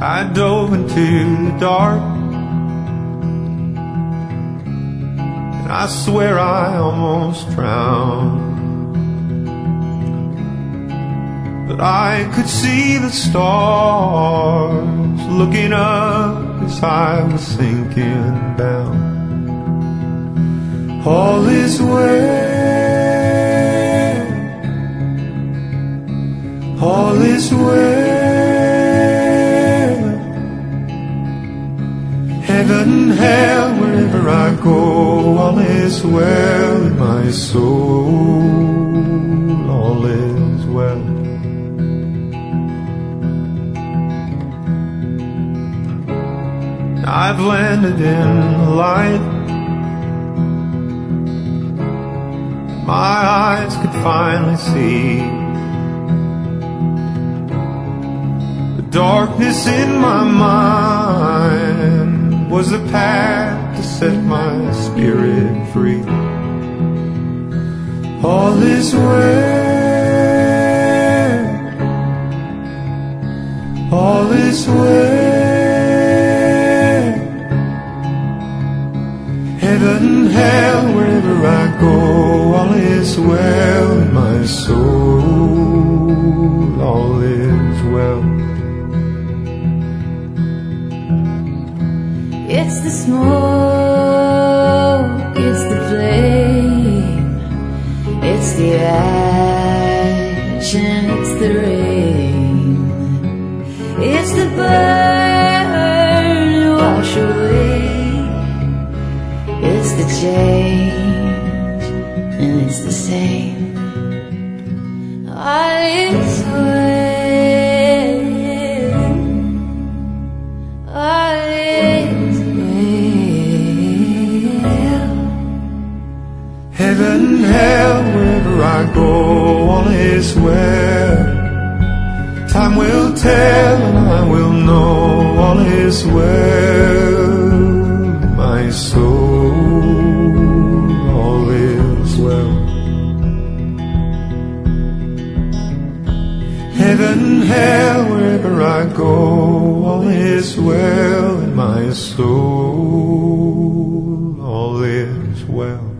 I dove into the dark, and I swear I almost drowned. But I could see the stars looking up as I was sinking down. All is well, all is well. Heaven and hell, wherever I go, all is well in my soul, all is well. I've landed in light. My eyes could finally see the darkness in my mind was the path to set my spirit free. All is well, all is well. Heaven and hell, wherever I go, all is well in my soul, all is well. It's the smoke, it's the flame, it's the ash and it's the rain, it's the burn, wash away. It's the change, and it's the same. All is well, all is well. Heaven and hell, wherever I go, all is well. Time will tell, and I will know, all is well. My soul, all is well. Heaven and hell, wherever I go, all is well in my soul, all is well.